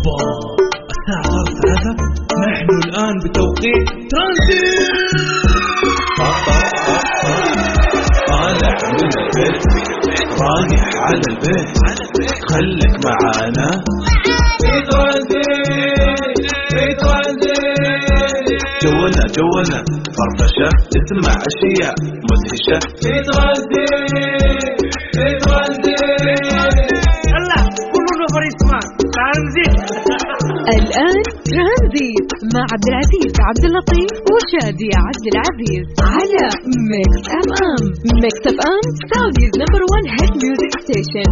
اوبا الساعة صارت 3. نحن الآن بتوقيت ترانزيت. طالع من البيت رايح على البيت، خلك معانا في ترانزيت. في ترانزيت جولنا فرفشة، تسمع أشياء مدهشة في ترانزيت. في ترانزيت يلا كلنا فريسمان ترانزيت. الآن ترانزيت مع عبد العزيز عبد اللطيف وشادية عبد العزيز على ميكس اف ام. ميكس اف ام سعوديز نمبر 1 هيت ميوزك ستيشن.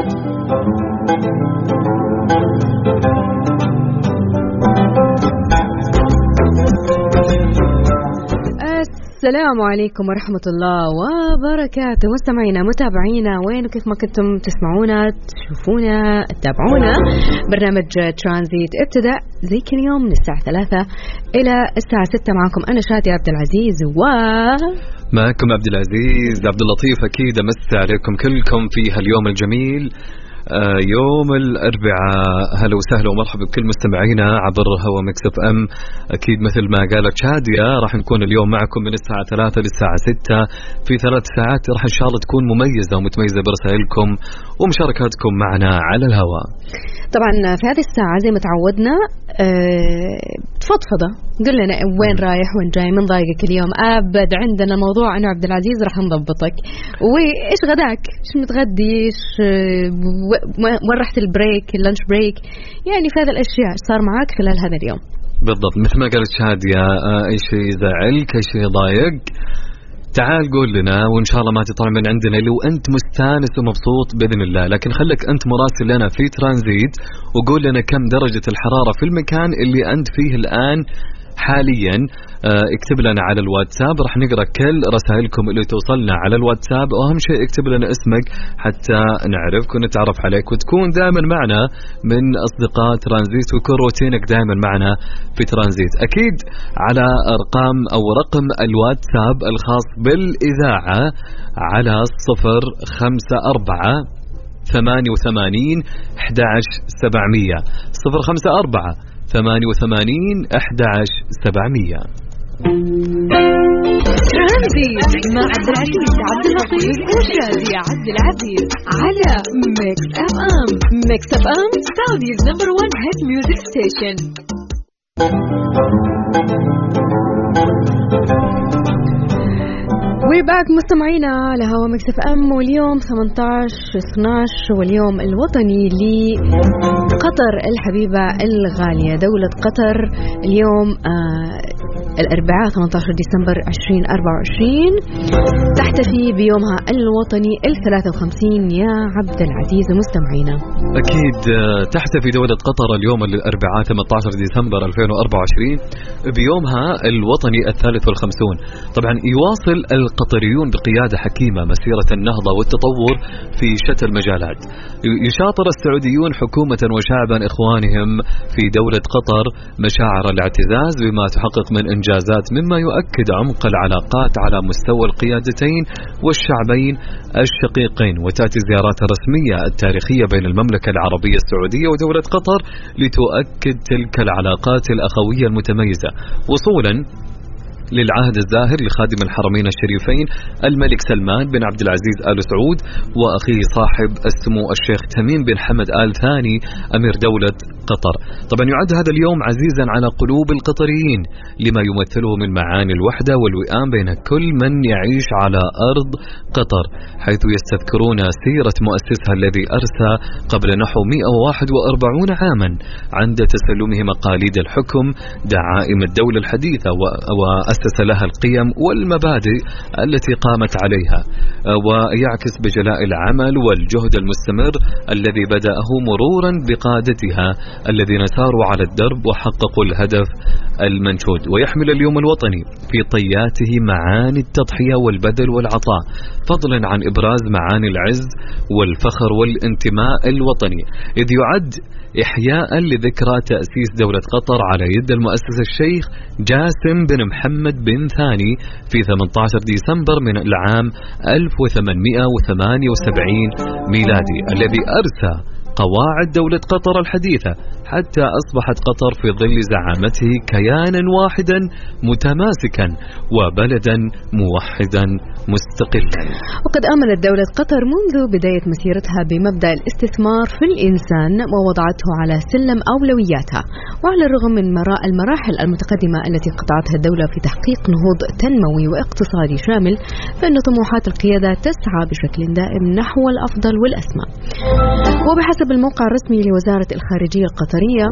السلام عليكم ورحمة الله وبركاته مستمعينا متابعينا وين وكيف ما كنتم تسمعونا تشوفونا تتابعونا. برنامج ترانزيت ابتدأ زي كل يوم من الساعة 3 إلى الساعة 6. معكم أنا شادية عبد العزيز معكم عبد العزيز عبد اللطيف. أكيد أمسي عليكم كلكم في هاليوم الجميل يوم الأربعاء. هلا وسهلا ومرحبا بكل مستمعينا عبر هوا ميكس اف ام. أكيد مثل ما قالت شادية راح نكون اليوم معكم من الساعة 3 للساعة 6. في 3 ساعات راح إن شاء الله تكون مميزة ومتميزة برسائلكم ومشاركاتكم معنا على الهواء. طبعا في هذه الساعة زي ما تعودنا تفضفضة، قل لنا وين رايح وين جاي، من ضايقك اليوم أبد عندنا موضوع أنا عبد العزيز راح نضبطك. وإيش غداك، إيش متغدي، إيش وين رحت البريك اللانش بريك، يعني في هذه الأشياء صار معاك خلال هذا اليوم. بالضبط مثل ما قالت شادية، أي شيء يزعلك أي شيء يضايق تعال قول لنا وإن شاء الله ما تطلع من عندنا لو أنت مستانس ومبسوط بإذن الله. لكن خلك أنت مراسل لنا في ترانزيت وقول لنا كم درجة الحرارة في المكان اللي أنت فيه الآن حاليا. اكتب لنا على الواتساب، راح نقرأ كل رسائلكم اللي توصلنا على الواتساب، وأهم شيء اكتب لنا اسمك حتى نعرفك ونتعرف عليك وتكون دائما معنا من أصدقاء ترانزيت ويكون روتينك دائما معنا في ترانزيت. أكيد على أرقام أو رقم الواتساب الخاص بالإذاعة على 054 88 11700 054 88 11700. ترانزيت مع عبد العزيز عبد اللطيف وشادية عبد العزيز على ميكس اف ام. ميكس اف ام سعوديز نمبر 1 هيت ميوزك ستيشن. وباك مستمعينا على هوا ميكس اف ام. واليوم 18/12 واليوم الوطني لقطر الحبيبة الغالية. دولة قطر اليوم الأربعاء 18 ديسمبر 2024 تحتفي بيومها الوطني ال53 يا عبد العزيز مستمعينا. أكيد تحتفي دولة قطر اليوم الأربعاء 18 ديسمبر 2024 بيومها الوطني ال53. طبعا يواصل القطريون بقيادة حكيمة مسيرة النهضة والتطور في شتى المجالات. يشاطر السعوديون حكومة وشعبا إخوانهم في دولة قطر مشاعر الاعتزاز بما تحقق من إنجازات مما يؤكد عمق العلاقات على مستوى القيادتين والشعبين الشقيقين. وتأتي الزيارات الرسمية التاريخية بين المملكة العربية السعودية ودولة قطر لتؤكد تلك العلاقات الأخوية المتميزة وصولا للعهد الزاهر لخادم الحرمين الشريفين الملك سلمان بن عبد العزيز آل سعود وأخيه صاحب السمو الشيخ تميم بن حمد آل ثاني أمير دولة قطر. طبعا يعد هذا اليوم عزيزا على قلوب القطريين لما يمثله من معاني الوحدة والوئام بين كل من يعيش على أرض قطر، حيث يستذكرون سيرة مؤسسها الذي أرسى قبل نحو 141 عاما عند تسلمه مقاليد الحكم دعائم الدولة الحديثة وأسس لها القيم والمبادئ التي قامت عليها، ويعكس بجلاء العمل والجهد المستمر الذي بدأه مرورا بقادتها الذين ساروا على الدرب وحققوا الهدف المنشود. ويحمل اليوم الوطني في طياته معاني التضحية والبذل والعطاء، فضلا عن إبراز معاني العز والفخر والانتماء الوطني، إذ يعد إحياء لذكرى تأسيس دولة قطر على يد المؤسس الشيخ جاسم بن محمد بن ثاني في 18 ديسمبر من العام 1878 ميلادي، الذي أرسى قواعد دولة قطر الحديثة حتى أصبحت قطر في ظل زعامته كيانا واحدا متماسكا وبلدا موحدا مستقلا. وقد آمنت دولة قطر منذ بداية مسيرتها بمبدأ الاستثمار في الإنسان ووضعته على سلم أولوياتها. وعلى الرغم من المراحل المتقدمة التي قطعتها الدولة في تحقيق نهوض تنموي واقتصادي شامل، فإن طموحات القيادة تسعى بشكل دائم نحو الأفضل والأسمى. وبحسب الموقع الرسمي لوزارة الخارجية القطرية،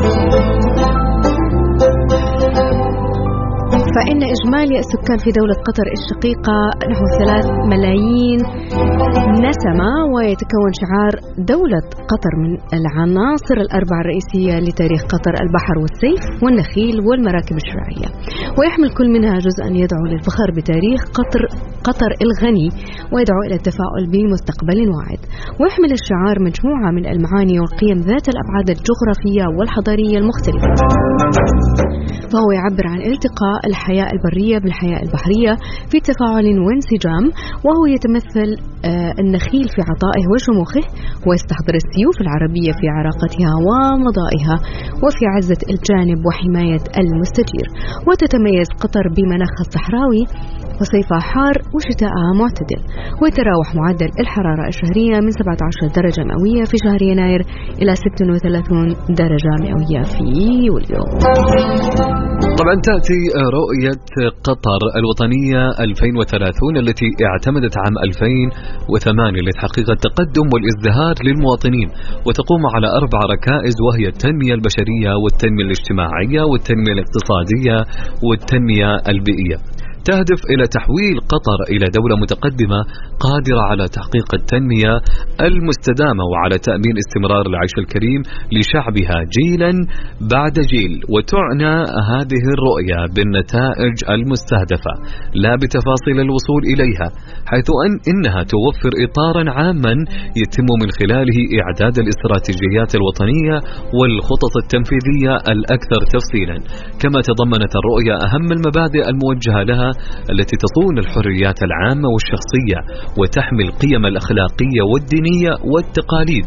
فإن إجمالي السكان في دولة قطر الشقيقة نحو 3 ملايين نسمة، ويتكون شعار دولة قطر من العناصر الأربع الرئيسية لتاريخ قطر: البحر والسيف والنخيل والمراكب الشراعية، ويحمل كل منها جزءا يدعو للفخر بتاريخ قطر الغني ويدعو إلى التفاؤل بمستقبل واعد. ويحمل الشعار مجموعة من المعاني والقيم ذات الأبعاد الجغرافية والحضارية المختلفة، فهو يعبر عن التقاء الحياة البرية بالحياة البحرية في تفاعل وانسجام، وهو يتمثل النخيل في عطائه وشموخه، ويستحضر السيوف العربية في عراقتها ومضائها وفي عزة الجانب وحماية المستجير. وتتميز قطر بمناخها الصحراوي وصيفها حار وشتاءها معتدل، ويتراوح معدل الحرارة الشهرية من 17 درجة مئوية في شهر يناير إلى 36 درجة مئوية في يوليو. طبعا تأتي رؤية قطر الوطنية 2030 التي اعتمدت عام 2008 لتحقيق التقدم والازدهار للمواطنين، وتقوم على 4 ركائز، وهي التنمية البشرية والتنمية الاجتماعية والتنمية الاقتصادية والتنمية البيئية. تهدف إلى تحويل قطر إلى دولة متقدمة قادرة على تحقيق التنمية المستدامة وعلى تأمين استمرار العيش الكريم لشعبها جيلا بعد جيل. وتعنى هذه الرؤية بالنتائج المستهدفة لا بتفاصيل الوصول إليها، حيث إنها توفر إطارا عاما يتم من خلاله إعداد الاستراتيجيات الوطنية والخطط التنفيذية الأكثر تفصيلا. كما تضمنت الرؤية أهم المبادئ الموجهة لها التي تصون الحريات العامة والشخصية وتحمي القيم الأخلاقية والدينية والتقاليد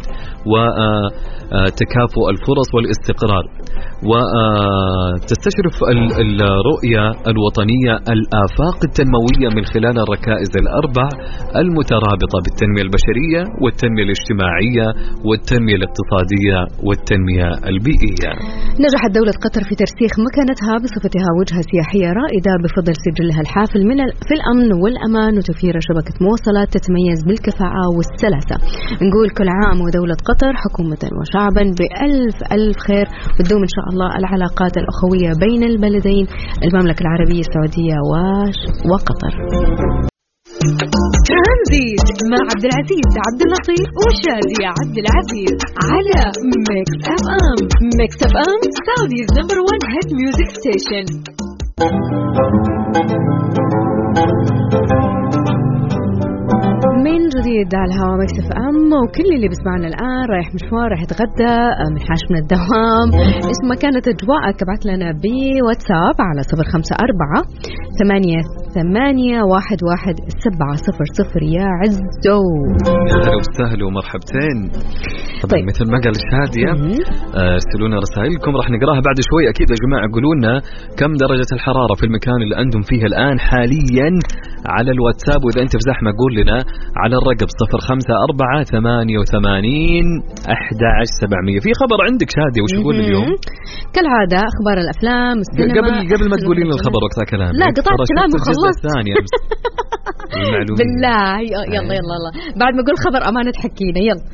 وتكافؤ الفرص والاستقرار. وتستشرف الرؤية الوطنية الآفاق التنموية من خلال الركائز ال4 المترابطة بالتنمية البشرية والتنمية الاجتماعية والتنمية الاقتصادية والتنمية البيئية. نجحت دولة قطر في ترسيخ مكانتها بصفتها وجهة سياحية رائدة بفضل سجلها الحافل في الأمن والأمان وتوفير شبكة مواصلات تتميز بالكفاءة والسلاسة. نقول كل عام ودولة قطر حكومة وشعبا بألف ألف خير، وتدوم إن شاء الله العلاقات الأخوية بين البلدين المملكة العربية السعودية وقطر. ترانزيت مع عبد العزيز عبد اللطيف وشادية عبد العزيز على ميكس اف ام. ميكس اف ام سعوديز نمبر 1 هيت ميوزك ستيشن. من جديد على الهواء ميكس اف ام، وكل اللي بيسمعنا الآن رايح مشوار، رايح يتغدى، منحاش من الدوام، ايش ما كانت أجواءك ابعت لنا بواتساب على 054588111700 يا عزو. أهلا وسهلا ومرحبتين. طيب مثل ما قال شادية ارسلونا رسائلكم راح نقراها بعد شوي أكيد يا جماعة. قولوا لنا كم درجة الحرارة في المكان اللي أنتم فيه الآن حاليا على الواتساب، وإذا أنت في زحمة قول لنا على الرقم 0548811700. في خبر عندك شادية وش يقول اليوم؟ كالعادة أخبار الأفلام السينما. قبل ما تقولين الخبر وقتها كلام. لا قطعت كلامي وخلصت. بالله يلا بعد ما أقول خبر أمانة حكينا يلا.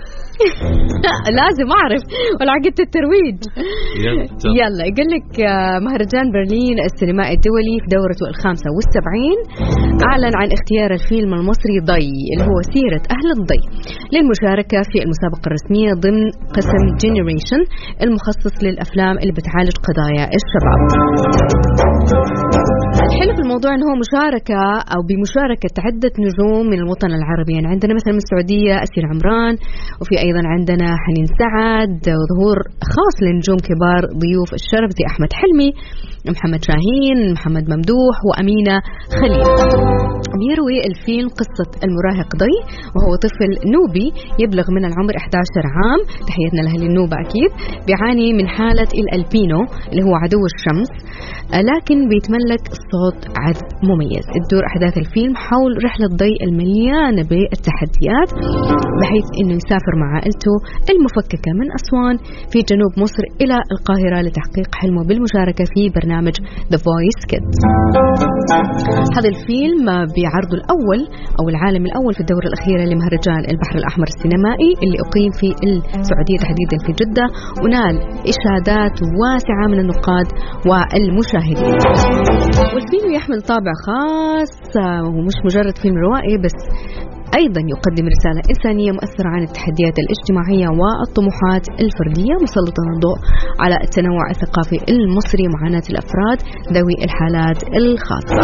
لازم أعرف ولا عقدت الترويج. يلا يقول لك مهرجان برلين السينمائي الدولي في دورته ال75 أعلن عن اختيار الفيلم المصري ضي اللي هو سيرة أهل الضي للمشاركة في المسابقة الرسمية ضمن قسم جينيريشن المخصص للأفلام اللي بتعالج قضايا الشباب. الحلو الحلو في الموضوع أنه هو مشاركة أو بمشاركة عدة نجوم من الوطن العربي. يعني عندنا مثلا من السعودية أسيل عمران، وفي أيضا عندنا حنين سعد، وظهور خاص لنجوم كبار ضيوف الشرف زي أحمد حلمي، محمد شاهين، محمد ممدوح، وأمينة خليل. بيروي الفيلم قصة المراهق ضي، وهو طفل نوبي يبلغ من العمر 11 عام، تحياتنا لأهل النوبة أكيد، بيعاني من حالة الألبينو اللي هو عدو الشمس، لكن بيتملك صوت عذب مميز. تدور أحداث الفيلم حول رحلة ضي المليانة بالتحديات، بحيث أنه يسافر مع عائلته المفككة من أسوان في جنوب مصر إلى القاهرة لتحقيق حلمه بالمشاركة في برنامج The Voice Kids. هذا الفيلم بعرضه الأول أو العالم الأول في الدورة الأخيرة لمهرجان البحر الأحمر السينمائي اللي أقيم في السعودية تحديدا في جدة، ونال إشادات واسعة من النقاد والمشاهدين. والفيلم يحمل طابع خاص ومش مجرد فيلم روائي بس، أيضا يقدم رسالة إنسانية مؤثرة عن التحديات الاجتماعية والطموحات الفردية، مسلطا الضوء على التنوع الثقافي المصري ومعاناة الأفراد ذوي الحالات الخاصة.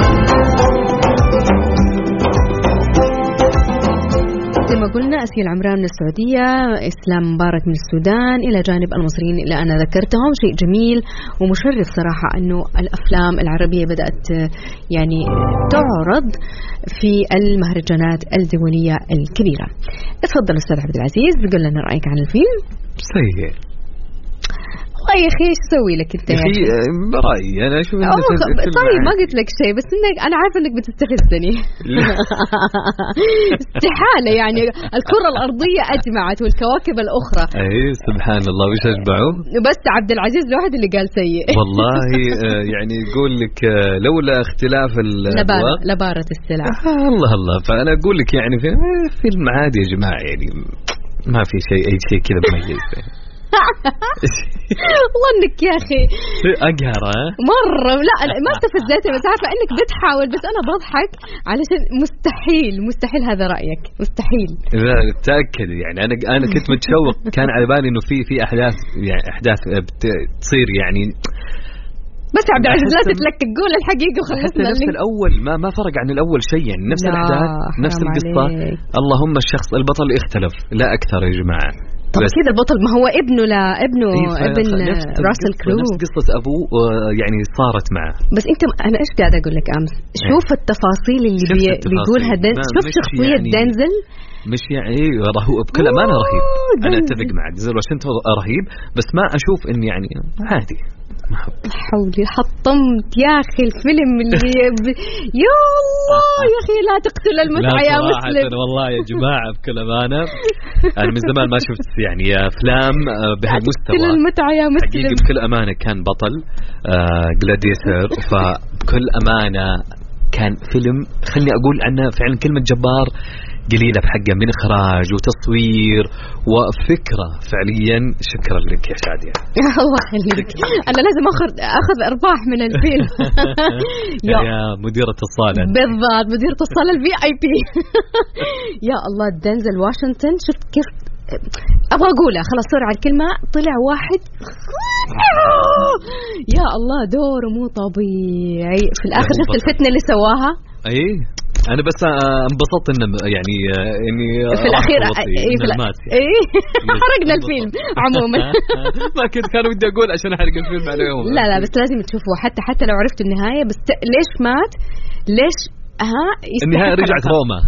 زي ما قلنا أسيل عمران من السعودية، إسلام مبارك من السودان، إلى جانب المصريين اللي أنا ذكرتهم. شيء جميل ومشرف صراحة أنه الأفلام العربية بدأت يعني تعرض في المهرجانات الدولية الكبيرة. تفضل أستاذ عبد العزيز، بقول لنا رأيك عن الفيلم. سيء والله يا أخي إيش سوي لك أنت يا أخي؟ برأيي أنا أشوف طيب ما قلت لك شيء، بس إنك أنا عارفة إنك بتستفزني. استحالة يعني الكرة الأرضية أجمعت والكواكب الأخرى. أي سبحان الله وش أجمعوا؟ بس عبد العزيز الواحد اللي قال سيء. والله يعني يقول لك لولا اختلاف الأذواق لبارة السلع. الله الله، فأنا أقول لك يعني فيلم عادي يا جماعة، يعني ما في شيء أي شيء كذا مميز. والله انك يا اخي اقهر مره. لا ما استفزتني، بس عارفه انك بتحاول، بس انا بضحك علشان مستحيل هذا رايك، مستحيل. لا تاكد يعني انا كنت متشوق، كان على بالي انه في احداث يعني احداث بتصير يعني. بس عبد العزيز لا تتلكك، قول الحقيقه وخلصنا. نفس الاول ما فرق عن الاول شيء، يعني نفس الاحداث نفس القصه، اللهم الشخص البطل اختلف لا اكثر يا جماعه. طب كذا البطل ما هو ابن ابن راسل كرو، نفس قصة أبوه يعني صارت معه. بس أنت أنا إيش قاعد أقول لك أمس، شوف التفاصيل اللي بيقولها شوف شخصية يعني دنزل، مش يعني رهيب بكل أمانة، رهيب. أنا أتفق معك دنزل واشنطن رهيب، بس ما أشوف إن يعني عادي. حولي حطمت يا أخي الفيلم اللي يا الله يا أخي لا تقتل المتعة يا مسلم. والله يا جماعة بكل أمانة أنا من زمان ما شفت يعني أفلام بهالمستوى. تقتل المتعة يا مسلم حقيقة بكل أمانة. كان بطل جلاديتر، فبكل أمانة كان فيلم خلني أقول عنه فعلا كلمة جبار قليلة بحقه من إخراج وتصوير وفكرة فعليا. شكرا لك يا شادية. الله يخليك، أنا لازم أخذ أرباح من الفيلم. يا مديرة الصالة. بالضبط مديرة الصالة VIP. يا الله دنزل واشنطن، شفت كيف أبغى أقولها خلاص صار على الكلمة، طلع واحد يا الله دوره مو طبيعي في الآخر. شفت الفتنة اللي سواها؟ أي أنا بس انبسطت إنه يعني إني في الأخير حرقنا الفيلم عموما. ما كان ودي أقول عشان أحرق الفيلم عليهم. لا بس لازم تشوفوه حتى لو عرفتوا النهاية. بس ليش مات؟ ليش النهاية رجعت روما.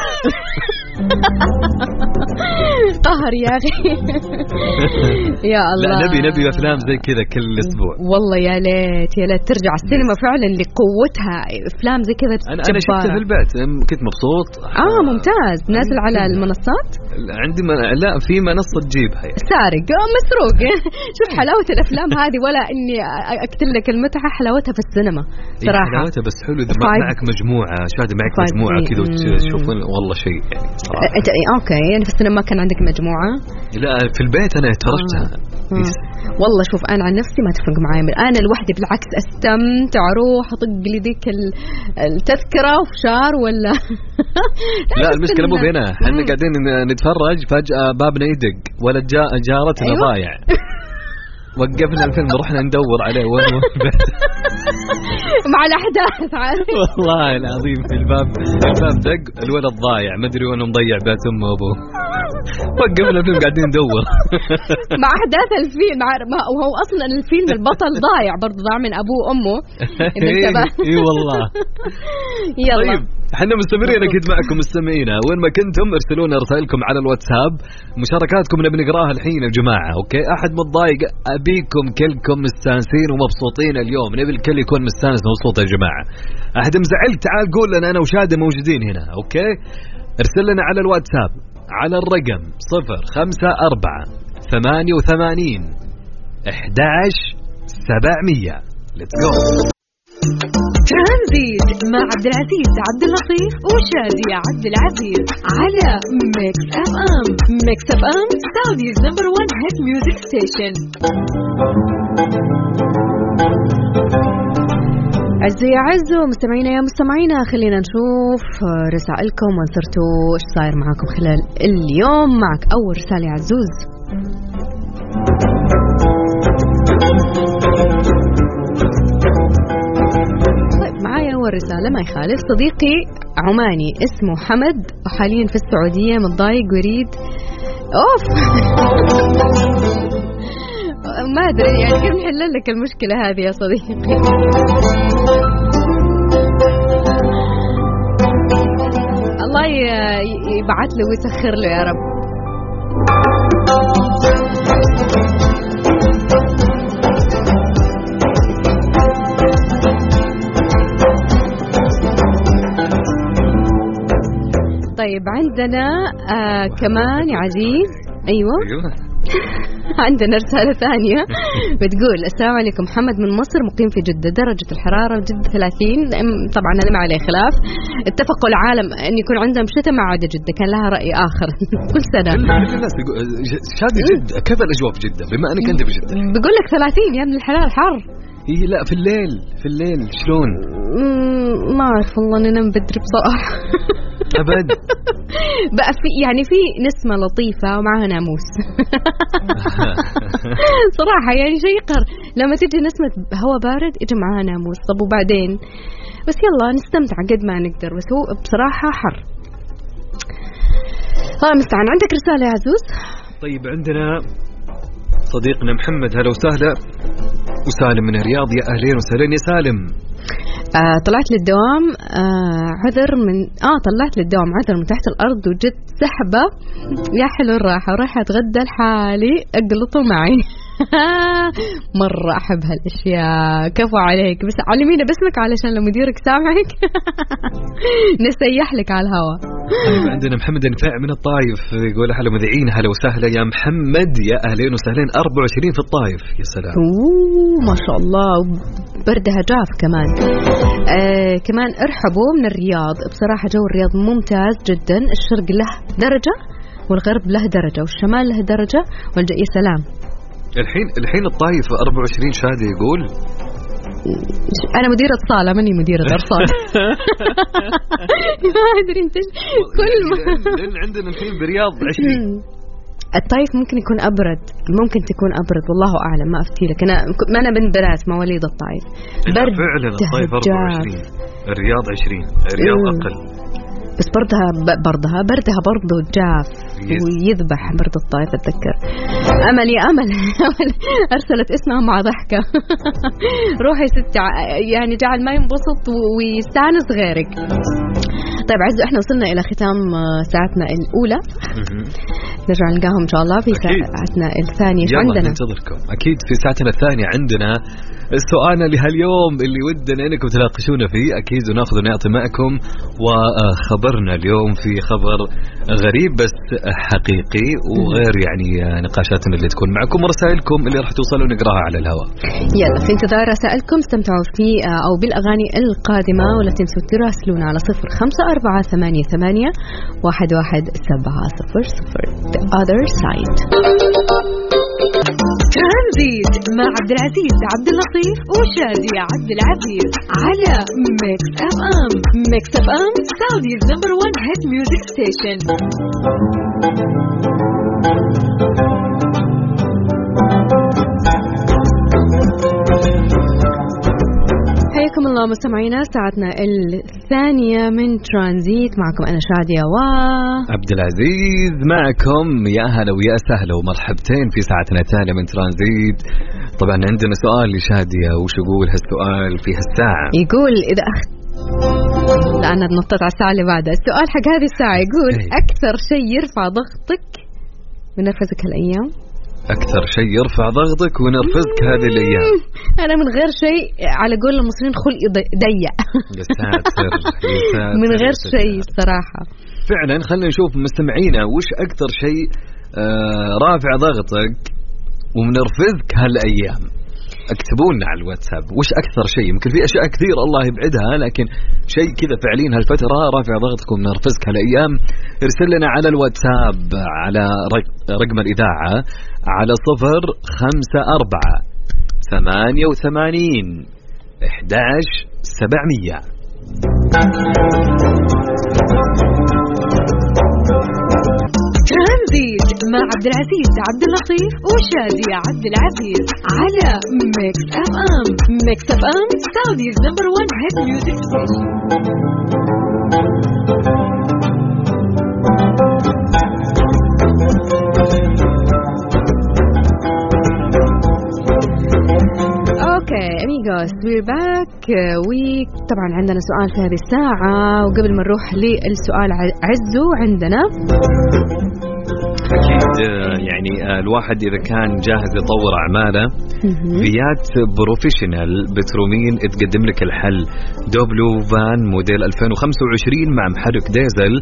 قهر يا أخي. يا الله. لا نبي أفلام زي كذا كل أسبوع. والله يا ليت ترجع السينما فعلا لقوتها، أفلام زي كذا. أنا شفته في البيت كنت مبسوط. ممتاز. نازل على المنصات؟ عندي لا في منصة تجيبها يعني. سارق مسروق. شوف حلاوة الأفلام هذه، ولا إني أقتل لك المتعة، حلاوتها في السينما صراحة. حلاوتها بس حلو إذا معك مجموعة شاهد معك مجموعة كذا وتشوفون والله شيء يعني صراحة. أوكي يعني في السينما كان عندك مجموعة؟ لا في البيت أنا تفرجتها. والله شوف أنا عن نفسي ما تفرق معي، أنا لوحدي بالعكس أستمتع، أروح أطق لي ذيك التذكرة وفشار ولا. لا المشكلة مو بينا، احنا قاعدين نتفرج فجأة بابنا يدق ولا جارتنا ضايع. وقفنا الفيلم رحنا ندور عليه وين مع الأحداث عارف. والله العظيم الباب دق، الولد ضايع ما أدري وين مضيع بيت أمه وأبوه. وقفنا الفيلم قاعدين ندور مع أحداث الفيلم. وهو أصلا الفيلم البطل ضايع برضه، ضاع من أبوه وأمه. إيه والله. يلا طيب احنا مستمرين اكيد معكم مستمعينا وين ما كنتم، ارسلوا لنا رسائلكم على الواتساب، مشاركاتكم نبي نقراها الحين يا جماعه. اوكي احد متضايق، ابيكم كلكم مستانسين ومبسوطين اليوم، نبي الكل يكون مستانس ومبسوط يا جماعه. احد مزعل تعال قول لنا انا وشادي موجودين هنا. اوكي ارسل لنا على الواتساب على الرقم 054-88 11700. ليتس جو. ترانزيت مع عبد العزيز عبد اللطيف وشادي عبد العزيز على ميكس اف ام. ميكس اف ام سعوديز نمبر 1 هيت ميوزك ستيشن. عزو يا عزو، مستمعينا يا مستمعينا، خلينا نشوف رسائلكم وانصرتوا ايش صاير معاكم خلال اليوم. معك اول رسالة يا عزوز. معايا أول رسالة ما يخالف، صديقي عماني اسمه حمد وحاليا في السعودية، متضايق ويريد ما أدري يعني كيف نحل لك المشكلة هذه يا صديقي. الله يبعث له ويسخر له يا رب. طيب عندنا كمان يا عزيز. أيوة. عندنا رسالة ثانية بتقول السلام عليكم، محمد من مصر مقيم في جدة، درجة الحرارة جدة 30. طبعا هذا ما عليه خلاف، اتفقوا العالم أن يكون عندهم شتاء ما عدا جدة، كان لها رأي آخر. كل سنة الناس شادي جدة كيف الأجواء في جدة بما أنك أنت في جدة؟ بقول لك 30 يا ابن الحلال حر. إيه لا في الليل شلون؟ ما أعرف والله، ننام بدري بصراحة. أبد. بقى في يعني في نسمة لطيفة ومعها ناموس. صراحة يعني شيء يقهر لما تجي نسمة هواء بارد يجي معها ناموس. طب وبعدين بس يلا نستمتع قد ما نقدر، بس هو بصراحة حر. مستعان. عندك رسالة يا عزوز؟ طيب عندنا صديقنا محمد، هلا وسهلا، وسالم من الرياض. يا أهلين وسهلين يا سالم. طلعت للدوام عذر من طلعت للدوام عذر من تحت الأرض وجدت سحبة يا حلو الراحة، وراح أتغدى لحالي أقلطوا معي. مرة أحب هالأشياء، كفو عليك، بس علمينا باسمك علشان لو مديرك سامعك نسيح لك على الهواء. عندنا محمد نفاع من الطايف يقول هلا مذيعين، هلا وسهلا يا محمد، يا أهلين وسهلين. 24 في الطايف، يا سلام. ما شاء الله، بردها جاف كمان. كمان ارحبوا من الرياض، بصراحة جو الرياض ممتاز جدا، الشرق له درجة والغرب له درجة والشمال له درجة يا سلام. الحين الطايف 24. شادي يقول أنا مديرة صالة ماني مديرة أرصاد. ما أدري أنت كل ما لأن عندنا الحين برياض 20. الطايف ممكن يكون أبرد، ممكن تكون أبرد والله أعلم، ما أفتي لك. أنا بنت بنات مواليد الطايف. برد فعلا الطايف 24، الرياض 20، الرياض أقل، بس بردها برضو جاف ويذبح برد الطايف. أتذكر أمل يا أمل أرسلت اسمها مع ضحكة. روحي ستي يعني جعل ما ينبسط ويستانس غيرك. طيب عزو، احنا وصلنا إلى ختام ساعتنا الأولى، نرجع نلقاهم إن شاء الله في ساعتنا الثانية. شو عندنا؟ ننتظركم أكيد في ساعتنا الثانية. عندنا سؤالنا لهاليوم اللي ودنا انكم تناقشونا فيه اكيد، وناخذ ونعطي معكم. وخبرنا اليوم في خبر غريب بس حقيقي وغير يعني نقاشاتنا اللي تكون معكم ورسائلكم اللي راح توصلوا نقراها على الهواء. يلا في انتظار رسائلكم، استمتعوا في او بالاغاني القادمه، ولا تنسوا تراسلونا على 0548811700. The other side. ترانزيت مع عبد العزيز عبد اللطيف وشادي عبد العزيز على ميكس اف ام. ميكس اف ام سعوديز نمبر 1 هيت ميوزك ستيشن. مستمعينا ساعتنا الثانية من ترانزيت، معكم أنا شادية عبد العزيز معكم. يا هلا ويا سهلا ومرحبتين في ساعتنا الثانية من ترانزيت. طبعا عندنا سؤال لشادية، وش يقول هالسؤال في هالساعة؟ يقول إذا لا أنا نطت على الساعة اللي بعدها. السؤال حق هذه الساعة يقول أكثر شيء يرفع ضغطك ونرفزك هالأيام. أكثر شيء يرفع ضغطك ونرفزك هذه الأيام. أنا من غير شيء على قول المصريين خلقي ضيق. يا ساتر من غير شيء الصراحة. فعلا خلينا نشوف مستمعينا وش أكثر شيء رافع ضغطك ومنرفزك هالأيام. اكتبوا لنا على الواتساب وش أكثر شيء. يمكن في أشياء كثير الله يبعدها، لكن شيء كذا فعليا هالفترة رافع ضغطك ومنرفزك هالأيام. ارسل لنا على الواتساب على رقم الإذاعة على 054-88-11700. ترانزيت مع عبد العزيز عبد اللطيف وشادية عبد العزيز على ميكس اف ام. ميكس اف ام سعوديز نمبر 1 هيت ميوزك ستيشن. اوكي اميغوس we're back. وطبعا عندنا سؤال في هذه الساعة، وقبل ما نروح للسؤال عزو عندنا أكيد يعني الواحد إذا كان جاهز يطور أعماله فيات بروفيشنال بترومين تقدم لك الحل. دوبلو فان موديل 2025 مع محرك ديزل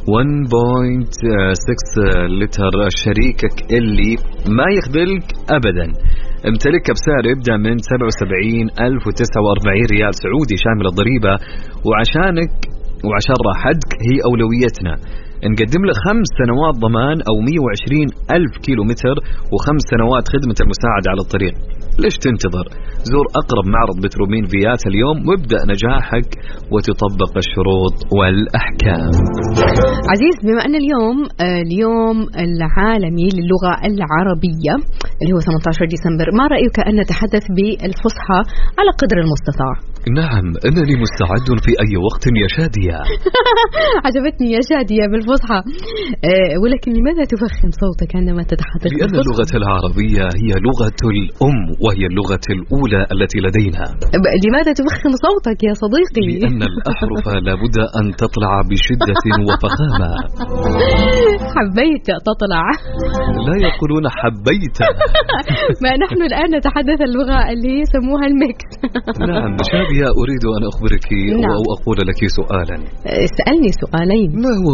1.6 لتر، شريكك اللي ما يخذلك أبدا. امتلكها بسعر يبدأ من 77,049 ريال سعودي شامل الضريبة. وعشان راحتك هي أولويتنا. نقدم له 5 سنوات ضمان أو 120,000 كيلومتر و5 سنوات خدمة المساعدة على الطريق. ليش تنتظر؟ زور أقرب معرض بترومين فيات اليوم وابدأ نجاحك وتطبق الشروط والأحكام. عزيز، بما أن اليوم العالمي للغة العربية اللي هو 18 ديسمبر، ما رأيك أن نتحدث بالفصحى على قدر المستطاع؟ نعم، أنني مستعد في أي وقت يا شادية. عجبتني يا شادية بالفصحى. ولكن لماذا تفخم صوتك عندما تتحدث بالفصحى؟ لأن اللغة العربية هي لغة الأم وهي اللغة الأولى التي لدينا. لماذا تفخم صوتك يا صديقي؟ لأن الأحرف لابد أن تطلع بشدة وفخامة. حبيت تطلع. لا يقولون حبيت. ما نحن الآن نتحدث اللغة اللي يسموها الميكس. نعم شادية، أريد أن أخبرك أو أقول لك سؤالا. اسألني سؤالين. ما هو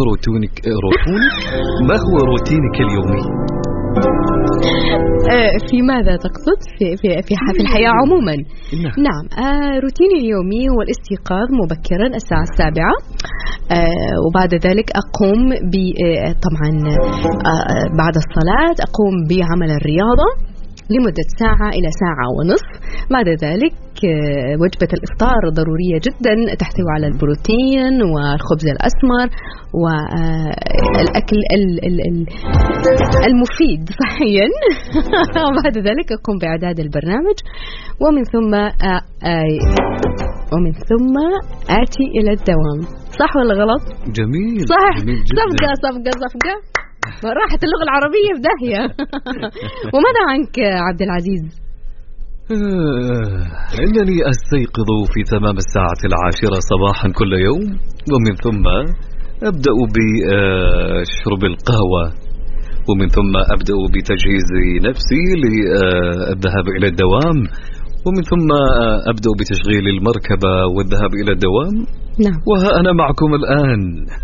روتينك اليومي؟ في ماذا تقصد؟ في الحياة عموما. نعم. روتيني اليومي هو الاستيقاظ مبكرا الساعة 7، وبعد ذلك أقوم طبعا بعد الصلاة أقوم بعمل الرياضة لمدة ساعة إلى ساعة ونصف. بعد ذلك وجبة الإفطار ضرورية جدا، تحتوي على البروتين والخبز الأسمر والأكل المفيد صحيا. وبعد ذلك أقوم بإعداد البرنامج، ومن ثم آتي إلى الدوام. صح ولا غلط؟ جميل. صح. جميل جدا. صفقة راحت اللغة العربية في داهية. وماذا عنك عبد العزيز؟ إنني أستيقظ في تمام الساعة 10 صباحا كل يوم، ومن ثم أبدأ بشرب القهوة، ومن ثم أبدأ بتجهيز نفسي للذهاب إلى الدوام، ومن ثم أبدأ بتشغيل المركبة والذهاب إلى الدوام. نعم. وها أنا معكم الآن.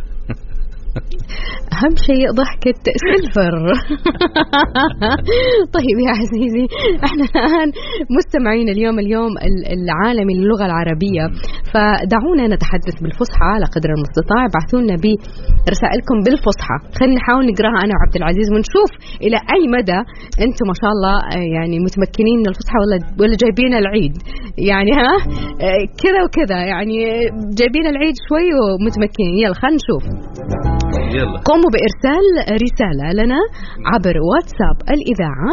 أهم شيء ضحكة سيلفر. طيب يا عزيزي، احنا الآن مستمعين اليوم العالمي للغة العربية، فدعونا نتحدث بالفصحى على قدر المستطاع. ابعثوا لنا برسائلكم بالفصحى، خلينا نحاول نقراها أنا وعبد العزيز ونشوف إلى أي مدى أنتم ما شاء الله يعني متمكنين من الفصحى ولا جايبين العيد يعني كذا وكذا، يعني جايبين العيد شوي ومتمكنين. يلا خلينا نشوف. يلا قوموا بإرسال رسالة لنا عبر واتساب الإذاعة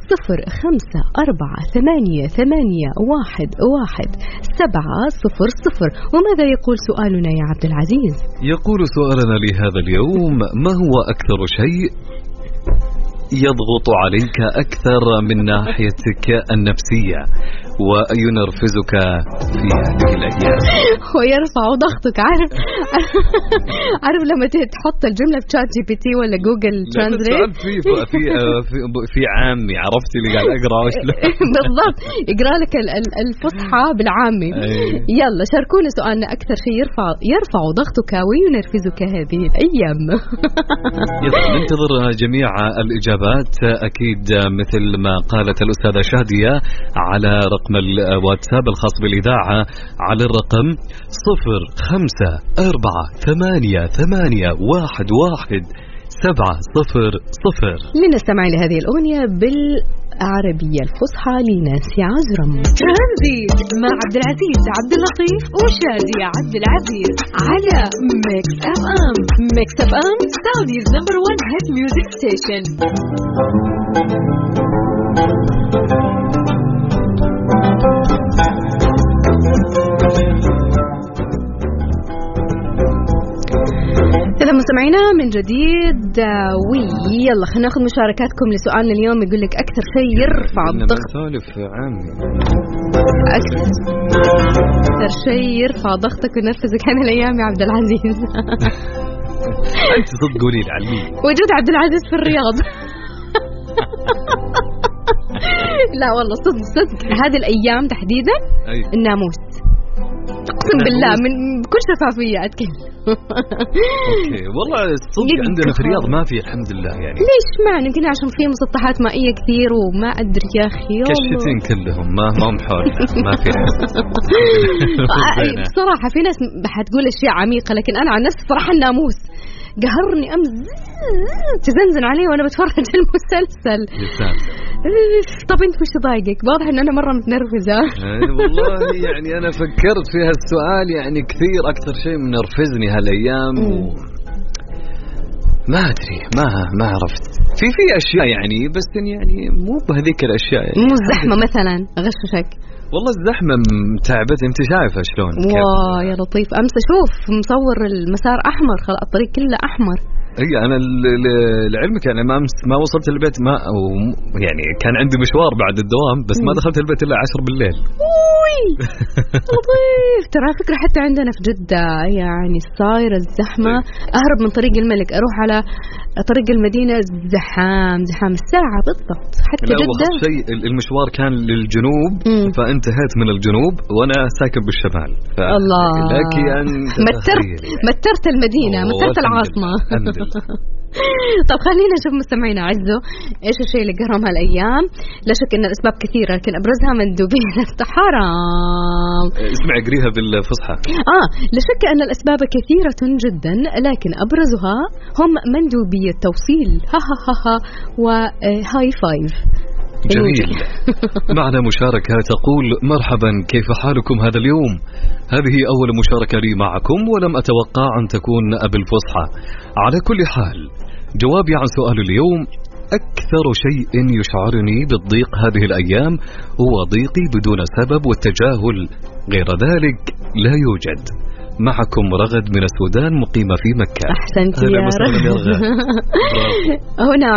0548811700. وماذا يقول سؤالنا يا عبد العزيز؟ يقول سؤالنا لهذا اليوم: ما هو أكثر شيء يضغط عليك أكثر من ناحيتك النفسية وينرفزك في هذه الأيام؟ ويرفع ضغطك. عارف لما تحط الجملة في شات جي بي تي ولا جوجل ترانزليت في عامي، عرفتي اللي قاعد أقرأ بالضبط، يقرأ لك الفصحى بالعامي. يلا شاركونا سؤالنا: أكثر شيء يرفع ضغطك وينرفزك هذه الأيام. ننتظر جميع الإجابات أكيد مثل ما قالت الأستاذة شادية على رقم الواتساب الخاص بالإذاعة على الرقم 0548811700. لنستمع لهذه الأغنية بالعربية الفصحى لنانسي عجرم. ترانزيت مع عبد العزيز عبد اللطيف وشادية عبد العزيز على ميكس اف ام. ميكس اف ام سعوديز نمبر 1 هيت ميوزك ستيشن. إذا مستمعينا من جديد يلا خلينا ناخذ مشاركاتكم لسؤالنا اليوم. يقول لك أكثر شيء يرفع الضغط. أكثر شيء يرفع ضغطك وينرفزك هذه الأيام يا عبد العزيز؟ أنت صدق قولي لي علمي. وجود عبد العزيز في الرياض. لا والله صدق هذه الأيام تحديدا الناموس. أقسم بالله من بكل شفافية أتكلم. أوكي والله الصدق عندنا في الرياض ما في الحمد لله يعني. ليش معنى يمكن عشان في مسطحات مائية كثير وما أدري يا أخي. كشتين كلهم ما هم حول ما في. بصراحة في ناس حتقول أشياء عميقة لكن أنا عن نفسي صراحة الناموس قهرني أمس تزنزن عليه وأنا بتفرج المسلسل. طب أنت وش ضايقك؟ واضح إن أنا مرة متنرفزة. والله يعني أنا فكرت في هالسؤال يعني كثير. أكثر شيء منرفزني هالأيام ما أدري ما عرفت. في أشياء يعني بس يعني مو بهذيك الأشياء يعني. مو الزحمة مثلا أغششك. والله الزحمة تعبت. انت شايفة شلون؟ واو يا لطيف أمس أشوف مصور المسار أحمر خلاص الطريق كله أحمر. اي انا لعلمك يعني ما وصلت البيت ما يعني كان عندي مشوار بعد الدوام بس ما دخلت البيت الا 10 بالليل. لطيف. ترى فكرة حتى عندنا في جدة يعني صايرة الزحمة. أهرب من طريق الملك أروح على طريق المدينة زحام الساعة بالضبط حتى جدة. شيء المشوار كان للجنوب فانتهيت من الجنوب وانا ساكن بالشمال. الله لك مترت المدينة مترت العاصمة. طب خلينا نشوف مستمعينا عزوا ايش الشيء اللي قهرهم هالايام. لا شك ان الاسباب كثيره لكن ابرزها مندوبين حرام. اسمع اقريها بالفصحى. لا شك ان الاسباب كثيره جدا لكن ابرزها هم مندوبي التوصيل. ها وهاي فايف. جميل. معنا مشاركة تقول: مرحبا كيف حالكم هذا اليوم؟ هذه أول مشاركة لي معكم ولم أتوقع أن تكون بالفصحى. على كل حال جوابي عن سؤال اليوم: أكثر شيء يشعرني بالضيق هذه الأيام هو ضيقي بدون سبب والتجاهل، غير ذلك لا يوجد. معكم رغد من السودان مقيمة في مكة. أحسنت يا رغد. هنا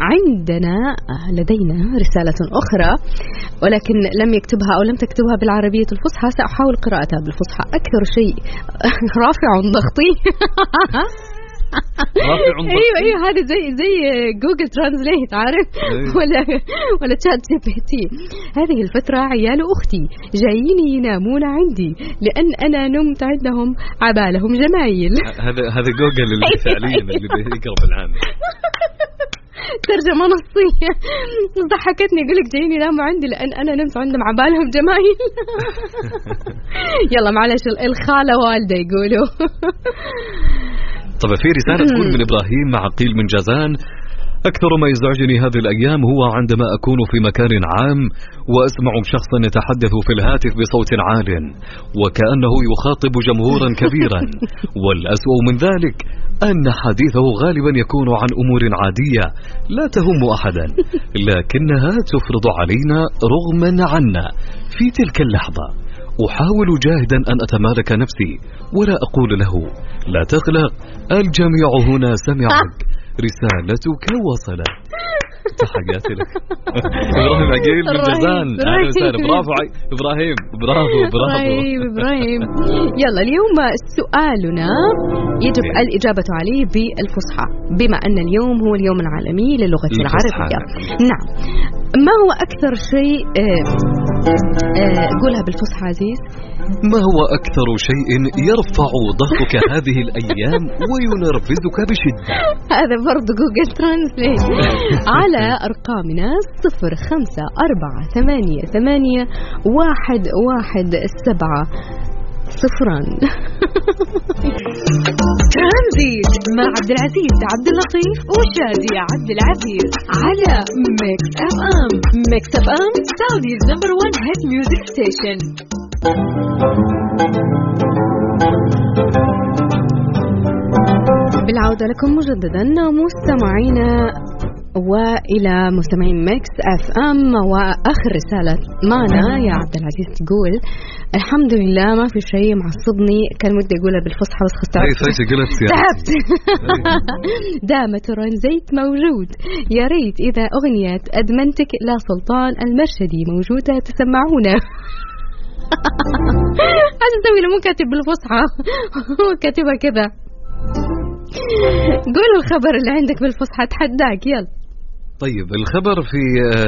لدينا رسالة أخرى ولكن لم يكتبها أو لم تكتبها بالعربية الفصحى. سأحاول قراءتها بالفصحى. أكثر شيء رافع ضغطي. ايوه هذا زي جوجل ترانزليت عارف. ولا تشات جي بي تي. هذه الفترة عيال أختي جايين ينامون عندي لأن أنا نمت عندهم عبالهم جمايل. هذا جوجل اللي فعليا اللي بيقرب العام. ترجمة نصية ضحكتني. يقولك جايين يناموا عندي لأن أنا نمت عندهم عبالهم جمايل. يلا معلش الخالة والدة يقولوا. طب في رسالة تقول من إبراهيم معقيل من جازان: أكثر ما يزعجني هذه الأيام هو عندما أكون في مكان عام وأسمع شخصا يتحدث في الهاتف بصوت عال وكأنه يخاطب جمهورا كبيرا. والأسوأ من ذلك أن حديثه غالبا يكون عن أمور عادية لا تهم أحدا، لكنها تفرض علينا رغما عنا. في تلك اللحظة أحاول جاهدا أن أتمالك نفسي ولا أقول له لا تقلق، الجميع هنا سمعك، رسالتك وصلت. تحياتي لك. إبراهيم عقيل من جازان. أهلا وسهلا. برافو إبراهيم، برافو. إبراهيم. يلا اليوم سؤالنا يجب الإجابة عليه بالفصحى، بما أن اليوم هو اليوم العالمي للغة العربية. نعم. ما هو أكثر شيء قولها بالفصحى عزيز؟ ما هو أكثر شيء يرفع ضغطك هذه الأيام وينرفزك بشدة؟ هذا برضو جوجل ترانسليت. على أرقامنا 0548811700. ترانزيت مع عبد العزيز عبد اللطيف وشادي عبد العزيز على ميكس اف ام. ميكس اف ام سعوديز نمبر 1 هيت ميوزك ستيشن. بالعودة لكم مجددا مستمعينا وإلى مستمعين ميكس اف ام. وآخر رسالة معنا يا عبد العزيز تقول الحمد لله ما في شيء معصبني، كان ودي أقولها بالفصحى بس تعبت. دام ترانزيت موجود، يا ريت إذا أغنية أدمنتك لا سلطان المرشدي موجودة تسمعونا. عايز أسوي له مو كاتب بالفصحى كاتبها كذا. قول الخبر اللي عندك بالفصحى، تحداك يلا. طيب الخبر في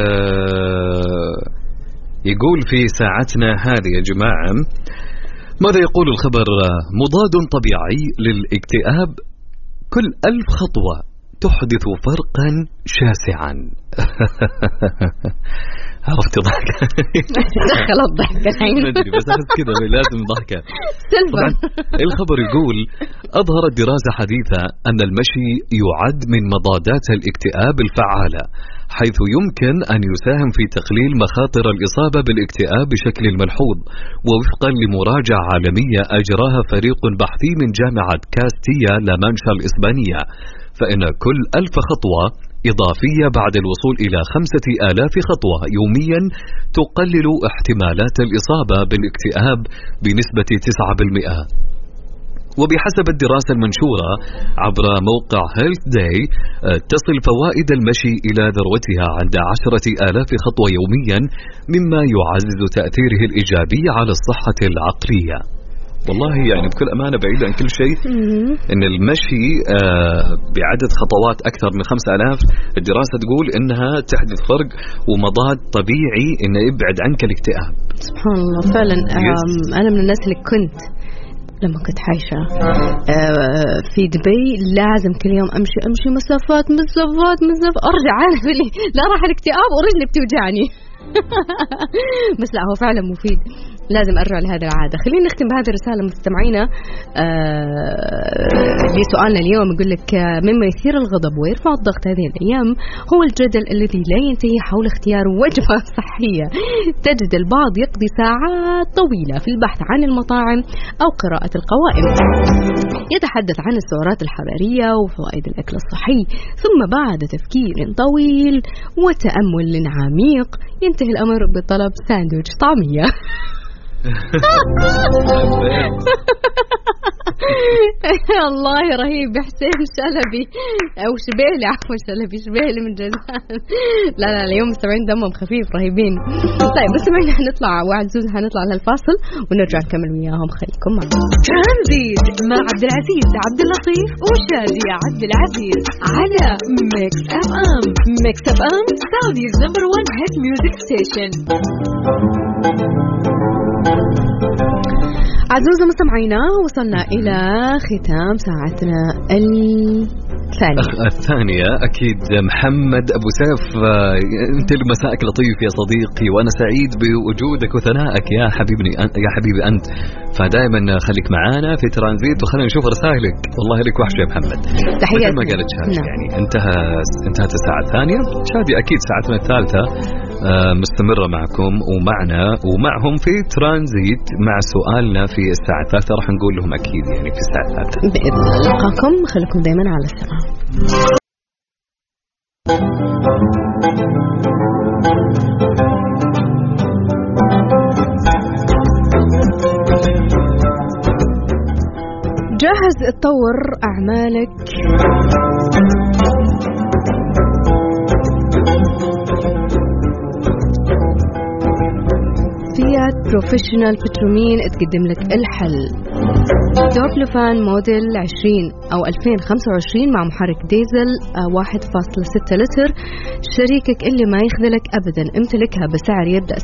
يقول في ساعتنا هذه يا جماعة، ماذا يقول الخبر؟ مضاد طبيعي للاكتئاب، كل 1000 خطوة تحدث فرقا شاسعا. عرفت ضحك؟ دخل الضحك الحين. بس أحس كذا لازم ضحكة. طبعا الخبر يقول أظهرت دراسة حديثة أن المشي يعد من مضادات الاكتئاب الفعالة، حيث يمكن أن يساهم في تقليل مخاطر الإصابة بالاكتئاب بشكل ملحوظ. ووفقا لمراجعة عالمية أجراها فريق بحثي من جامعة كاستيا لامانشا الإسبانية، فإن كل 1000 خطوة إضافية بعد الوصول إلى 5000 خطوة يوميا تقلل احتمالات الإصابة بالاكتئاب بنسبة 9%. وبحسب الدراسة المنشورة عبر موقع هيلث داي، تصل فوائد المشي إلى ذروتها عند 10,000 خطوة يوميا، مما يعزز تأثيره الإيجابي على الصحة العقلية. والله يعني بكل أمانة بعيد عن كل شيء إن المشي بعدد خطوات أكثر من 5000 الدراسة تقول إنها تحدث فرق ومضاد طبيعي إنه يبعد عنك الاكتئاب. سبحان الله فعلا. أنا من الناس اللي كنت لما كنت عايشة في دبي لازم كل يوم أمشي مسافات أرجع عارف لي لا راح الاكتئاب ورجلي بتوجعني. بس لا هو فعلا مفيد، لازم أرجع لهذه العادة. خلينا نختم بهذه الرسالة مستمعينا لسؤالنا اليوم. يقول لك مما يثير الغضب ويرفع الضغط هذه الأيام هو الجدل الذي لا ينتهي حول اختيار وجبة صحية. تجد البعض يقضي ساعات طويلة في البحث عن المطاعم أو قراءة القوائم، يتحدث عن السعرات الحرارية وفوائد الأكل الصحي، ثم بعد تفكير طويل وتأمل عميق ينتهي الأمر بطلب ساندويتش طعمية. الله رهيب يا حسين شلبي أو شبيلي، عفوا شبيلي من جازان. لا اليوم مستمعين دمهم خفيف رهيبين. طيب مستمعين هنطلع وعزوز هنطلع للفاصل ونرجع نكمل وياهم، خليكم معنا. ترانزيت مع عبد العزيز عبد اللطيف وشادي عبد العزيز على ميكس اف ام. ميكس اف ام سعوديز نمبر 1 هيت ميوزك ستيشن. عزوز مستمعينا وصلنا إلى ختام ساعتنا الثانية أكيد محمد أبو سيف. أنت مساءك لطيف يا صديقي، وأنا سعيد بوجودك وثنائك يا حبيبي أنت. فدائما خليك معانا في ترانزيت وخلينا نشوف رسائلك. والله لك وحش يا محمد. تحياتي. ما قالت شادي يعني انتهت الساعة الثانية. شادي أكيد ساعتنا الثالثة مستمرة معكم ومعنا ومعهم في ترانزيت مع سؤالنا في الساعة الثالثة. راح نقول لهم أكيد يعني في الساعة الثالثة بإذن الله. لقاكم، خليكم دائما على السماع. جاهز تطور أعمالك فيات بروفيشنال بترومين تقدم لك الحل. دوبلوفان موديل 20 أو 2025 مع محرك ديزل 1.6 لتر. شريكك اللي ما يخذلك أبدا، امتلكها بسعر يبدأ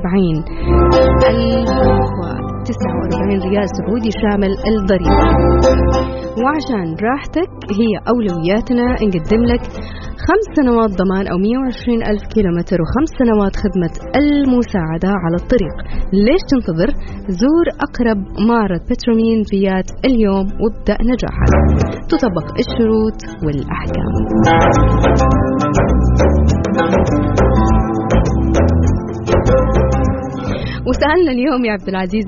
77,049 ريال سعودي شامل الضريبة. وعشان راحتك هي أولوياتنا نقدم لك 5 سنوات ضمان أو 120 ألف كيلومتر و5 سنوات خدمة المساعدة على الطريق. ليش تنتظر؟ زور أقرب معرض بترومين فيات اليوم وابدأ نجاحك. تطبق الشروط والأحكام. وسألنا اليوم يا عبد العزيز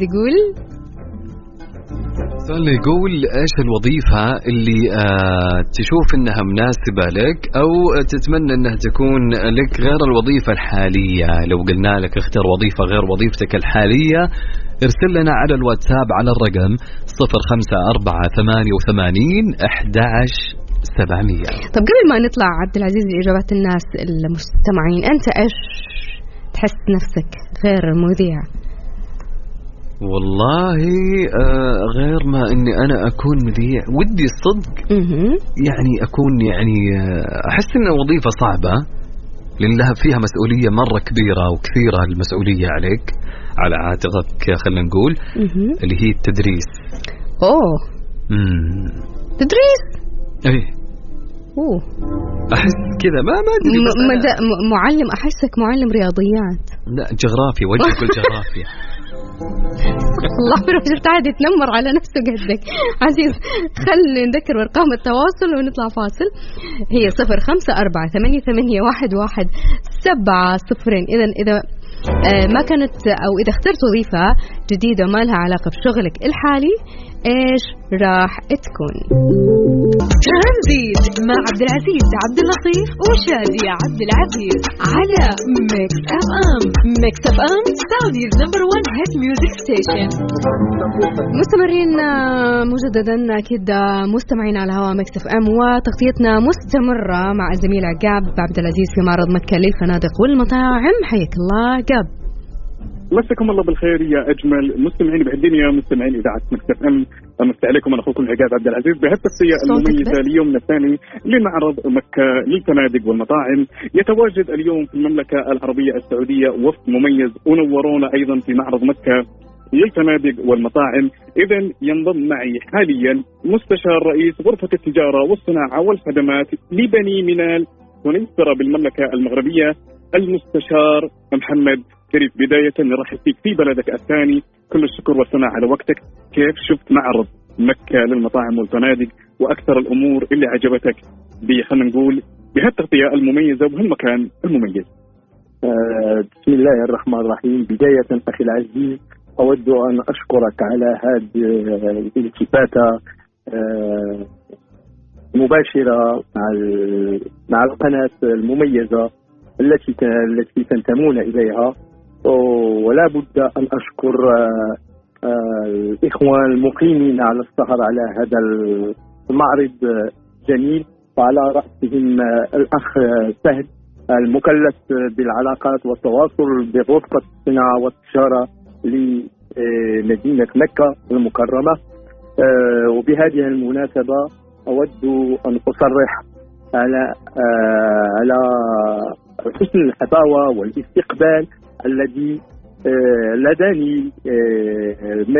يقول ايش الوظيفة اللي تشوف انها مناسبة لك او تتمنى انها تكون لك غير الوظيفة الحالية. لو قلنا لك اختر وظيفة غير وظيفتك الحالية ارسل لنا على الواتساب على الرقم 0548811700. طب قبل ما نطلع عبد العزيز لإجابات الناس المستمعين، انت ايش تحس نفسك غير المذيع؟ والله غير ما اني انا اكون مذيع ودي الصدق يعني اكون يعني احس انها وظيفة صعبة لانها فيها مسؤولية مرة كبيرة وكثيرة المسؤولية عليك على عاتقك. خلينا نقول اللي هي التدريس. تدريس؟ ايه احس كذا ما ادري معلم. احسك معلم رياضيات. لا جغرافيا، وجهك الجغرافيا. الله شفت عاد يتنمر على نفسه قدك. عزيز خلينا نذكر ارقام التواصل ونطلع فاصل. هي 0548811700. اذا ما كانت او اذا اخترت وظيفة جديدة ما لها علاقة بشغلك الحالي، ايش راح تكون؟ ترانزيت مع عبد العزيز عبد اللطيف وشادية عبد العزيز على ميكس اف ام. ميكس اف ام سعوديز نمبر 1 هيت ميوزك ستيشن. مستمرين مجددا اكيد مستمعين على هواء ميكس اف ام، وتغطيتنا مستمرة مع الزميل عقاب عبد العزيز في معرض مكة للفنادق والمطاعم. حياك الله عقاب. مساكم الله بالخير يا اجمل مستمعين بهالدنيا، مستمعين اذاعه مكس اف ام. امسي عليكم انا اخوكم عقاب عبد العزيز بهالتغطيه المميزه ليومنا الثاني لمعرض مكه للفنادق والمطاعم. يتواجد اليوم في المملكه العربيه السعوديه وفد مميز ونورونا ايضا في معرض مكه للفنادق والمطاعم. اذا ينضم معي حاليا مستشار رئيس غرفه التجاره والصناعه والخدمات لبني منال ونيسرة بالمملكه المغربيه المستشار محمد كريم. بداية نرحب فيك في بلدك الثاني، كل الشكر والثناء على وقتك. كيف شفت معرض مكة للمطاعم والفنادق وأكثر الأمور اللي عجبتك خلينا نقول بهالتغطية المميزة وبهالمكان المميز؟ بسم الله الرحمن الرحيم. بداية أخي العزيز أود أن أشكرك على هذه الالتفاتة مباشرة مع القناة المميزة التي تنتمون إليها، ولا بد أن أشكر الإخوان المقيمين على السهر على هذا المعرض الجميل، وعلى رأسهم الأخ سهد المكلف بالعلاقات والتواصل بغرفة الصناعة والتجارة لمدينة مكة المكرمة. وبهذه المناسبة أود أن أصرح على حسن الحفاوة والاستقبال الذي لداني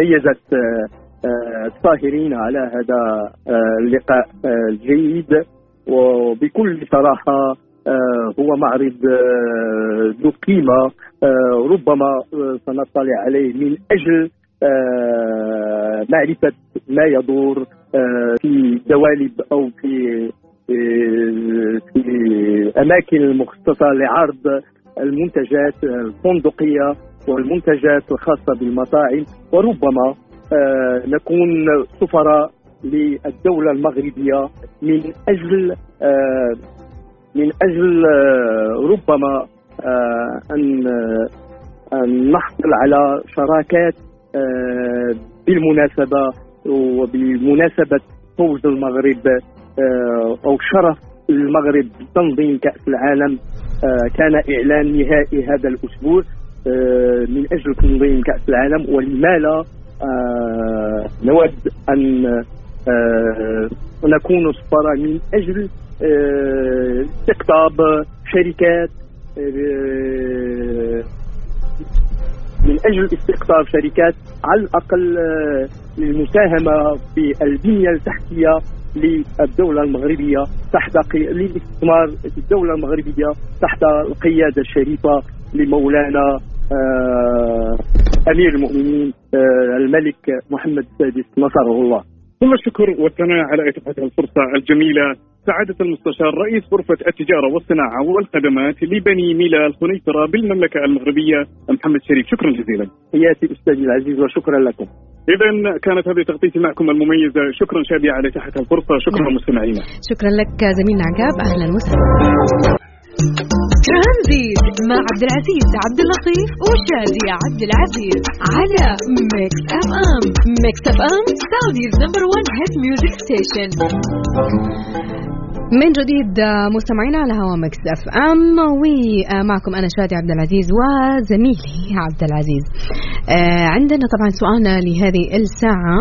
ميزت الساهرين على هذا اللقاء الجيد. وبكل صراحة هو معرض ذو قيمة، ربما سنطلع عليه من أجل معرفة ما يدور في دوالب أو في أماكن المخصصة لعرض المنتجات الفندقية والمنتجات الخاصة بالمطاعم، وربما نكون سفراء للدولة المغربية من أجل ربما أن نحصل على شراكات بالمناسبة وبمناسبة فوز المغرب أو شرف المغرب بتنظيم كأس العالم. كان إعلان نهائي هذا الأسبوع من أجل تنظيم كأس العالم، ولما لا نود أن نكون سفراء من أجل استقطاب شركات، من أجل استقطاب شركات على الأقل للمساهمة في البنية التحتية للدولة المغربية للاستثمار في الدولة المغربية تحت القيادة الشريفة لمولانا أمير المؤمنين الملك محمد السادس نصره الله. ثم الشكر والثناء على إتاحة الفرصة الجميلة سعادة المستشار رئيس غرفة التجارة والصناعة والخدمات لبني ميلا الخنيفرة بالمملكة المغربية محمد شريف، شكرا جزيلا. حياتي أستاذي العزيز وشكرا لكم. إذا كانت هذه تغطيتي معكم المميزة، شكرا شادية على إتاحة الفرصة، شكرا مستمعينا. شكرا لك زميلنا عقاب، أهلا وسهلا. ترانزيت مع عبد العزيز عبد اللطيف وشادية عبد العزيز على ميكس اف ام. ميكس اف ام سعوديز نمبر 1 هيت ميوزك ستيشن. من جديد مستمعينا على هوا ميكس اف ام، ومعكم انا شادي عبد العزيز وزميلي عبد العزيز. عندنا طبعا سؤالنا لهذه الساعة،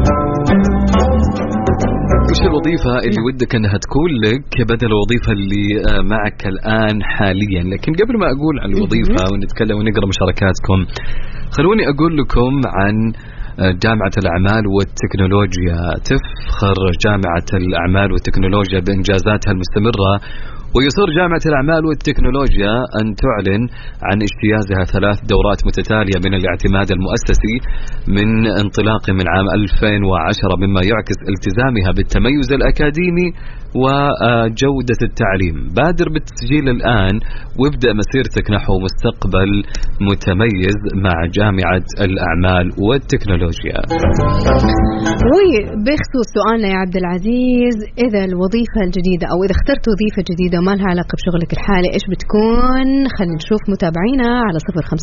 وش الوظيفة اللي ودك أنها تكون لك بدل الوظيفة اللي معك الآن حاليا؟ لكن قبل ما أقول عن الوظيفة ونتكلم ونقرأ مشاركاتكم، خلوني أقول لكم عن جامعة الأعمال والتكنولوجيا. تفخر جامعة الأعمال والتكنولوجيا بإنجازاتها المستمرة، ويصر جامعة الأعمال والتكنولوجيا أن تعلن عن اجتيازها 3 دورات متتالية من الاعتماد المؤسسي من انطلاق من عام 2010، مما يعكس التزامها بالتميز الأكاديمي وجودة التعليم. بادر بالتسجيل الآن وابدأ مسيرتك نحو مستقبل متميز مع جامعة الأعمال والتكنولوجيا. وبخصوص سؤالنا يا عبد العزيز، إذا الوظيفة الجديدة أو إذا اخترت وظيفة جديدة ما لها علاقة بشغلك الحالي، إيش بتكون؟ خلينا نشوف متابعينا على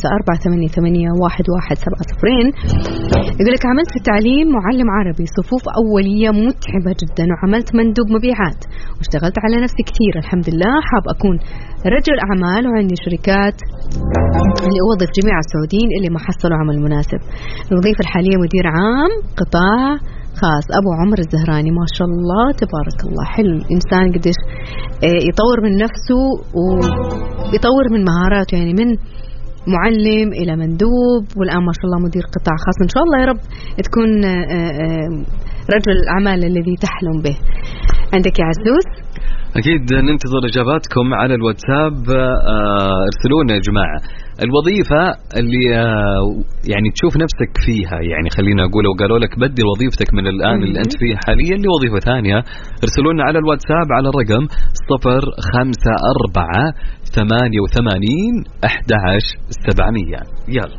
0548811700. يقول لك عملت في التعليم معلم عربي صفوف أولية متعبة جدا، وعملت مندوب مبيعات، واشتغلت على نفسي كثير الحمد لله. حاب أكون رجل أعمال وعندي شركات اللي أوظف جميع السعوديين اللي ما حصلوا عمل مناسب. الوظيفة الحالية مدير عام قطاع خاص أبو عمر الزهراني. ما شاء الله تبارك الله، حلو الإنسان قديش يطور من نفسه ويطور من مهاراته، يعني من معلم إلى مندوب والآن ما شاء الله مدير قطاع خاص. إن شاء الله يا رب تكون رجل الأعمال الذي تحلم به. عندك يا عزوز؟ أكيد ننتظر إجاباتكم على الواتساب. ارسلونا يا جماعة الوظيفة اللي يعني تشوف نفسك فيها، يعني خلينا أقول لو قالوا لك بدل وظيفتك من الآن اللي أنت فيه حاليا لوظيفة ثانية، ارسلونا على الواتساب على الرقم 0548811700. يلا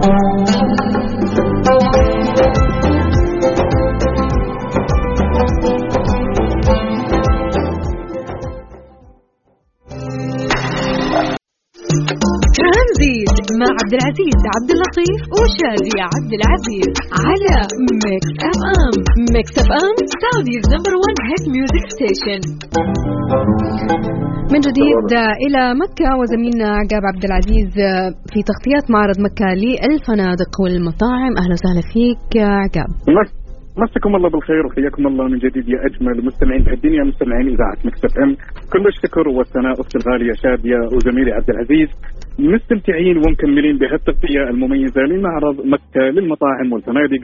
ترانزيت مع عبد العزيز عبد اللطيف وشادية عبد العزيز على ميكس اف ام. ميكس اف ام سعوديز نمبر 1 هيت ميوزك ستيشن. من جديد إلى مكة وزميلنا عقاب عبد العزيز في تغطية معرض مكة للفنادق والمطاعم. أهلا وسهلا فيك عقاب. مساكم الله بالخير وحياكم الله من جديد يا اجمل مستمعين بهالدنيا، مستمعين اذاعه مكس اف ام. كل الشكر والثناء اختي الغاليه شاديه وزميلي عبد العزيز، مستمتعين ومكملين بهالتغطيه المميزه لمعرض مكه للمطاعم والفنادق.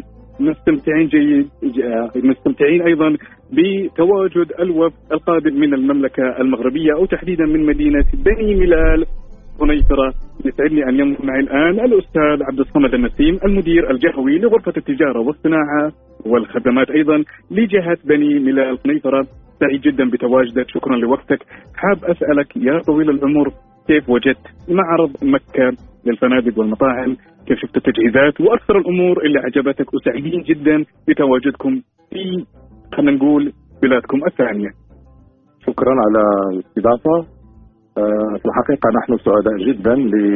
مستمتعين ايضا بتواجد الوفد القادم من المملكه المغربيه او تحديدا من مدينه بني ملال قنيطرة. يسعدني أن ينضم معي الآن الأستاذ عبد الصمد النسيم المدير الجهوي لغرفة التجارة والصناعة والخدمات أيضا لجهة بني ملال قنيطرة. سعيد جدا بتواجدك، شكرا لوقتك. حاب أسألك يا طويل العمر، كيف وجدت معرض مكة للفنادق والمطاعم؟ كيف شفت التجهيزات وأكثر الأمور اللي عجبتك؟ وسعيدين جدا بتواجدكم في خلينا نقول بلادكم الثانية. شكرا على الاستضافة. في الحقيقة نحن سعداء جدا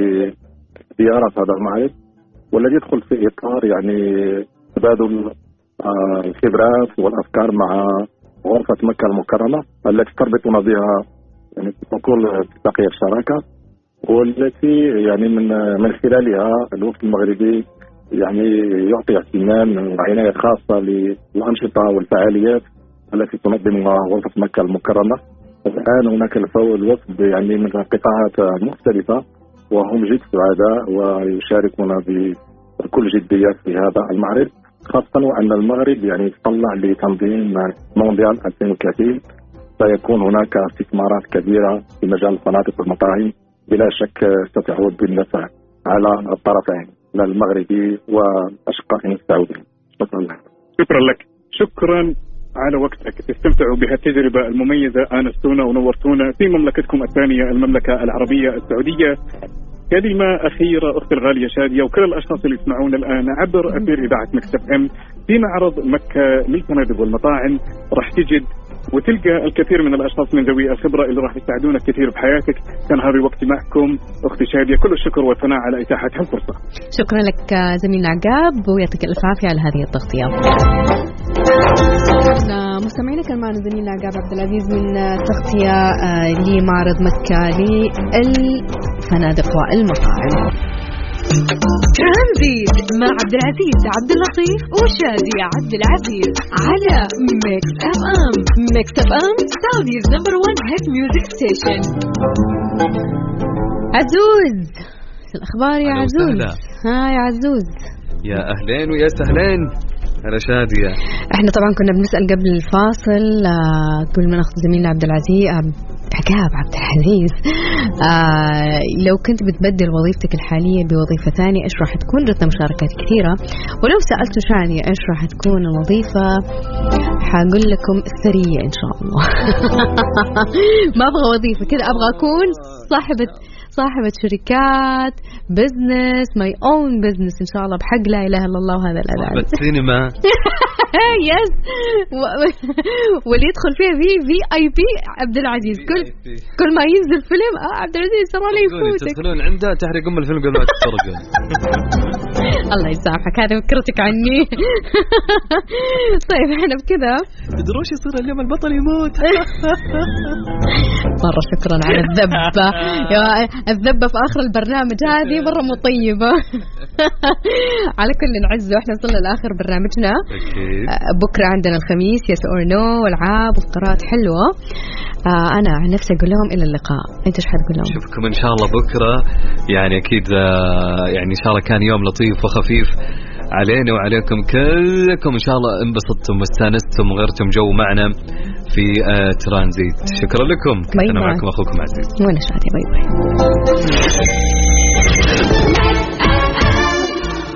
لزيارة هذا المعرض، والذي يدخل في إطار يعني تبادل الخبرات والأفكار مع غرفة مكة المكرمة التي تربطنا بها يعني تكون اتفاقية الشراكة، والتي يعني من خلالها الوفد المغربي يعني يعطي اهتمام وعناية خاصة للأنشطة والفعاليات التي تنظمها غرفة مكة المكرمة. الآن هناك الوفد يعني من قطاعات مختلفة وهم جد سعداء ويشاركون بكل جدية في هذا المعرض، خاصة وأن المغرب يعني يتطلع لتنظيم مونديال 2030. سيكون هناك استثمارات كبيرة في مجال الفنادق والمطاعم بلا شك ستعود بالنفع على الطرفين، المغربي وأشقائنا السعوديين. شكرا لك، شكرا على وقتك. استمتعوا بهالتجربة المميزة، آنستونا ونورتونا في مملكتكم الثانية المملكة العربية السعودية. كلمة أخيرة أختي الغالية شادية وكل الأشخاص اللي يسمعون الآن عبر أثير إذاعة مكس اف ام، في معرض مكة للفنادق والمطاعم راح تجد وتلقى الكثير من الأشخاص من ذوي الخبرة اللي راح يساعدونك كثير بحياتك. كان هذا وقتي معكم أختي شادية، كل الشكر والثناء على إتاحة هالفرصة. شكرا لك زميلنا عقاب ويعطيك الألف عافية على هذه التغطية. مستمعينا كان معنا زميلنا عقاب عبد العزيز من تغطية لمعرض مكة للفنادق والمطاعم. ترانزيت مع عبد العزيز عبد اللطيف وشادي عبد العزيز على ميكس اف ام. ميكس اف ام سعوديز نمبر 1 هيت ميوزك ستيشن. عزوز الأخبار يا عزوز. ها يا عزوز، يا أهلين ويا سهلين على شادية. احنا طبعا كنا بنسأل قبل الفاصل كل ما ناخذ زميلنا عبد العزيز عقاب عبد العزيز لو كنت بتبدل وظيفتك الحالية بوظيفة ثانية ايش راح تكون؟ جتنا مشاركات كثيرة، ولو سألته شادية ايش راح تكون الوظيفة حقول لكم الثرية ان شاء الله. ما ابغى وظيفة كذا، ابغى اكون صاحبة شركات، بزنس، ماي اون بزنس ان شاء الله بحق لا اله الا الله وهذا الاذان. صاحبة سينما. يس، واللي يدخل فيها في اي بي عبد العزيز. كل ما ينزل فيلم عبد العزيز ترى لا يفوتك. تدخلون عنده تحرق الفيلم قبل ما تتفرجون. الله يسامحك، هذه فكرتك عني. طيب احنا بكذا تدروش يصير اليوم البطل يموت. مرة شكرا على الذبة. الذبة في آخر البرنامج هذه مرة مطيبة. على كل نعزه احنا وصلنا لآخر برنامجنا. بكرة عندنا الخميس يس اور نو والعاب وفقرات حلوة. أنا عن نفسي أقول لهم إلى اللقاء. أنت إيش حتقول لهم؟ شوفكم إن شاء الله بكرة، يعني أكيد يعني إن شاء الله كان يوم لطيف وخفيف علينا وعليكم كلكم. إن شاء الله انبسطتم واستانستم وغيرتم جو معنا في ترانزيت. شكرا لكم، كنت أنا معكم أخوكم عزيز وأنا شادية. باي باي.